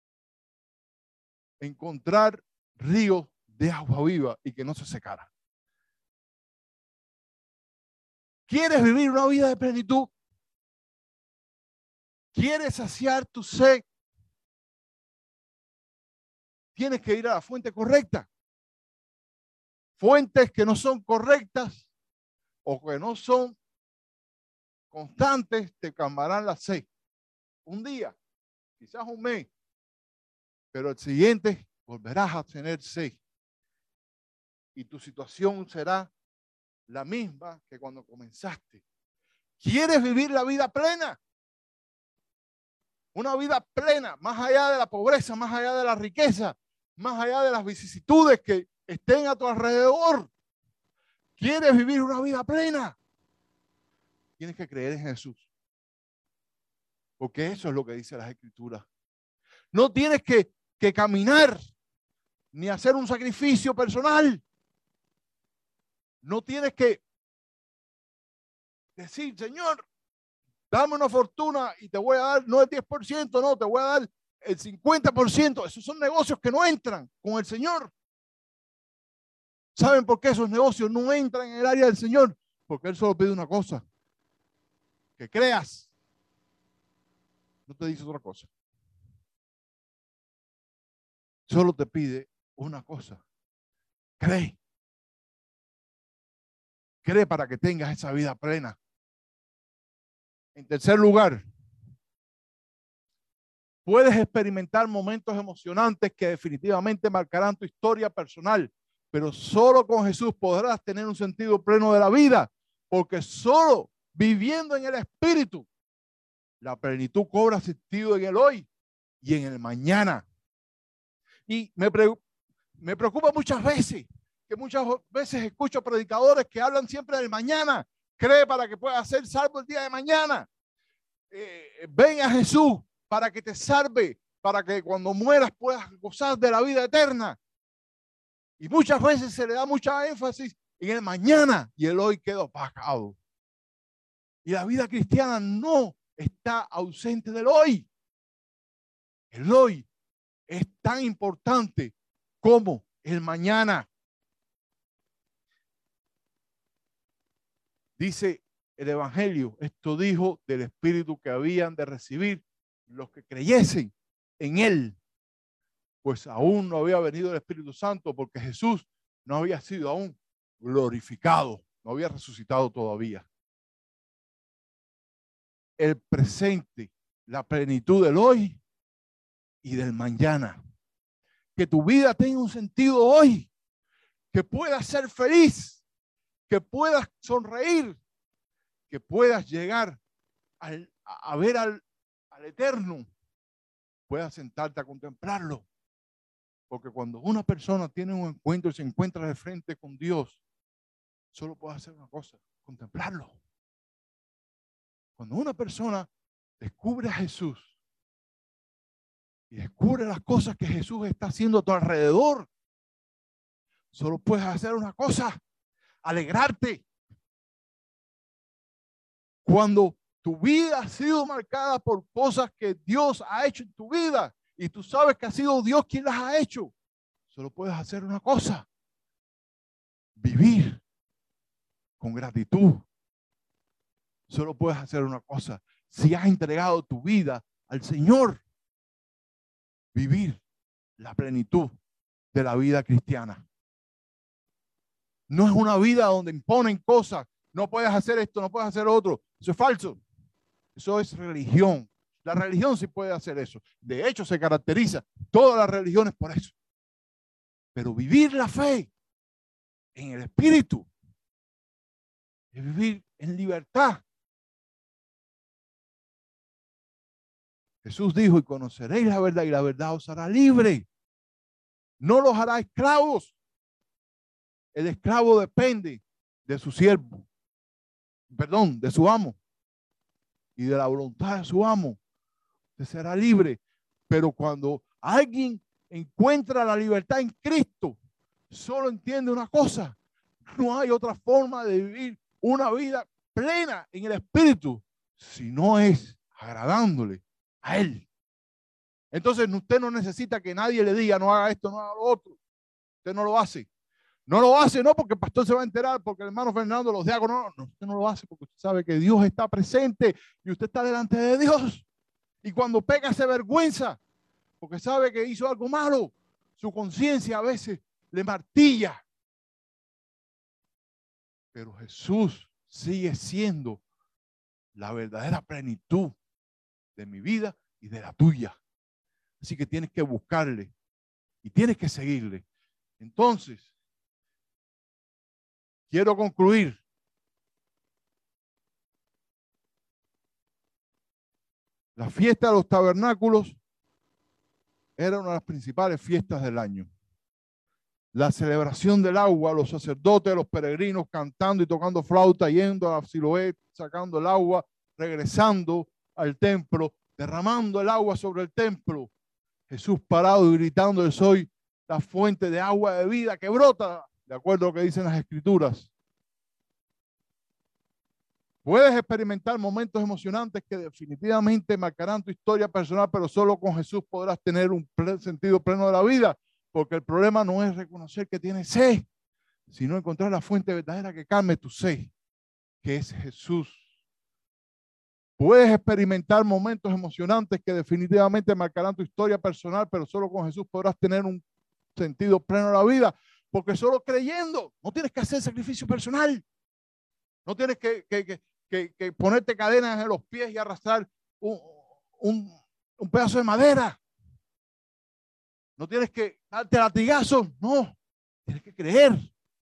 encontrar ríos de agua viva y que no se secara. ¿Quieres vivir una vida de plenitud? ¿Quieres saciar tu sed? Tienes que ir a la fuente correcta. Fuentes que no son correctas o que no son constantes te calmarán la sed. Un día, quizás un mes, pero el siguiente volverás a tener sed. Y tu situación será la misma que cuando comenzaste. ¿Quieres vivir la vida plena? Una vida plena, más allá de la pobreza, más allá de la riqueza, más allá de las vicisitudes que estén a tu alrededor. ¿Quieres vivir una vida plena? Tienes que creer en Jesús. Porque eso es lo que dice las Escrituras. No tienes que caminar ni hacer un sacrificio personal. No tienes que decir, Señor, dame una fortuna y te voy a dar, no el 10%, no, te voy a dar el 50%. Esos son negocios que no entran con el Señor. ¿Saben por qué esos negocios no entran en el área del Señor? Porque Él solo pide una cosa, que creas. No te dice otra cosa. Solo te pide una cosa. Cree. Cree para que tengas esa vida plena. En tercer lugar, puedes experimentar momentos emocionantes que definitivamente marcarán tu historia personal, pero solo con Jesús podrás tener un sentido pleno de la vida, porque solo viviendo en el Espíritu, la plenitud cobra sentido en el hoy y en el mañana. Y me preocupa muchas veces escucho predicadores que hablan siempre del mañana. Cree para que puedas ser salvo el día de mañana. Ven a Jesús para que te salve, para que cuando mueras puedas gozar de la vida eterna. Y muchas veces se le da mucha énfasis en el mañana y el hoy queda opacado. Y la vida cristiana no está ausente del hoy. El hoy es tan importante como el mañana. Dice el Evangelio, esto dijo del Espíritu que habían de recibir los que creyesen en Él, pues aún no había venido el Espíritu Santo porque Jesús no había sido aún glorificado, no había resucitado todavía. el presente, la plenitud del hoy y del mañana. Que tu vida tenga un sentido hoy, que puedas ser feliz, que puedas sonreír, que puedas llegar a ver al Eterno, puedas sentarte a contemplarlo. Porque cuando una persona tiene un encuentro y se encuentra de frente con Dios, solo puede hacer una cosa, contemplarlo. Cuando una persona descubre a Jesús y descubre las cosas que Jesús está haciendo a tu alrededor, solo puedes hacer una cosa, alegrarte. Cuando tu vida ha sido marcada por cosas que Dios ha hecho en tu vida y tú sabes que ha sido Dios quien las ha hecho, solo puedes hacer una cosa, vivir con gratitud. Solo puedes hacer una cosa, si has entregado tu vida al Señor, vivir la plenitud de la vida cristiana. No es una vida donde imponen cosas, no puedes hacer esto, no puedes hacer otro. Eso es falso. Eso es religión. La religión sí puede hacer eso. De hecho, se caracteriza todas las religiones por eso. Pero vivir la fe en el Espíritu es vivir en libertad. Jesús dijo, y conoceréis la verdad y la verdad os hará libre. No los hará esclavos. El esclavo depende de su siervo, perdón, de su amo y de la voluntad de su amo. Usted será libre. Pero cuando alguien encuentra la libertad en Cristo, solo entiende una cosa: no hay otra forma de vivir una vida plena en el Espíritu si no es agradándole a Él. Entonces usted no necesita que nadie le diga no haga esto, no haga lo otro. Usted no lo hace. No lo hace no porque el pastor se va a enterar, porque el hermano Fernando, los diáconos, no, usted no lo hace porque usted sabe que Dios está presente y usted está delante de Dios. Y cuando peca se avergüenza porque sabe que hizo algo malo. Su conciencia a veces le martilla. Pero Jesús sigue siendo la verdadera plenitud de mi vida y de la tuya. Así que tienes que buscarle y tienes que seguirle. Entonces, quiero concluir. La fiesta de los tabernáculos era una de las principales fiestas del año. La celebración del agua, los sacerdotes, los peregrinos cantando y tocando flauta, yendo a Siloé, sacando el agua, regresando al templo, derramando el agua sobre el templo. Jesús parado y gritando: soy la fuente de agua de vida que brota, de acuerdo a lo que dicen las Escrituras. Puedes experimentar momentos emocionantes que definitivamente marcarán tu historia personal, pero solo con Jesús podrás tener un sentido pleno de la vida, porque el problema no es reconocer que tienes sed, sino encontrar la fuente verdadera que calme tu sed, que es Jesús. Puedes experimentar momentos emocionantes que definitivamente marcarán tu historia personal, pero solo con Jesús podrás tener un sentido pleno de la vida, porque solo creyendo, no tienes que hacer sacrificio personal, no tienes que ponerte cadenas en los pies y arrastrar un pedazo de madera, no tienes que darte latigazos, no, tienes que creer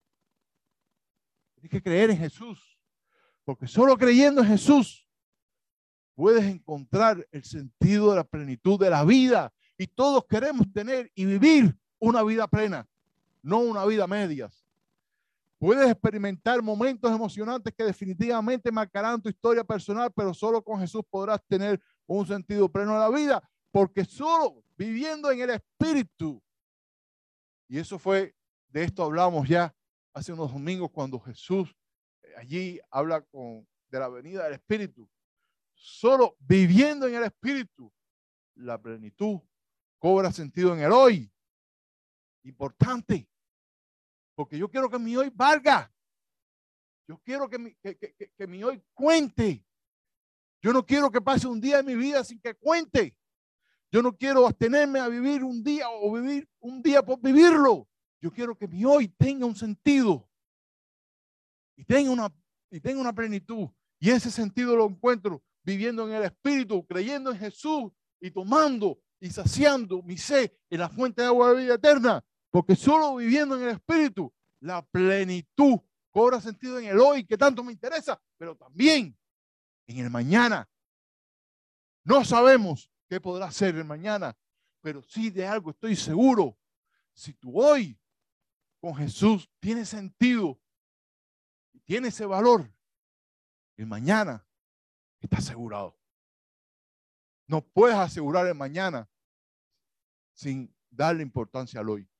en Jesús, porque solo creyendo en Jesús puedes encontrar el sentido de la plenitud de la vida. Y todos queremos tener y vivir una vida plena, no una vida a medias. Puedes experimentar momentos emocionantes que definitivamente marcarán tu historia personal, pero solo con Jesús podrás tener un sentido pleno de la vida, porque solo viviendo en el Espíritu, y eso fue, de esto hablamos ya hace unos domingos cuando Jesús allí habla de la venida del Espíritu. Solo viviendo en el Espíritu, la plenitud cobra sentido en el hoy. Importante, porque yo quiero que mi hoy valga. Yo quiero que mi hoy cuente. Yo no quiero que pase un día de mi vida sin que cuente. Yo no quiero abstenerme a vivir un día o vivir un día por vivirlo. Yo quiero que mi hoy tenga un sentido y tenga una plenitud. Y ese sentido lo encuentro viviendo en el Espíritu, creyendo en Jesús y tomando y saciando mi sed en la fuente de agua de vida eterna. Porque solo viviendo en el Espíritu, la plenitud cobra sentido en el hoy, que tanto me interesa, pero también en el mañana. No sabemos qué podrá ser el mañana, pero sí de algo estoy seguro. Si tú hoy con Jesús tiene sentido y tiene ese valor, el mañana está asegurado. No puedes asegurar el mañana sin darle importancia al hoy.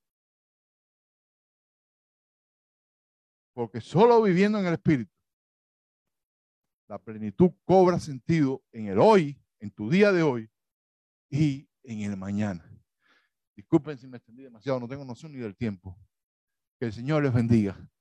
Porque solo viviendo en el Espíritu, la plenitud cobra sentido en el hoy, en tu día de hoy y en el mañana. Disculpen si me extendí demasiado, no tengo noción ni del tiempo. Que el Señor les bendiga.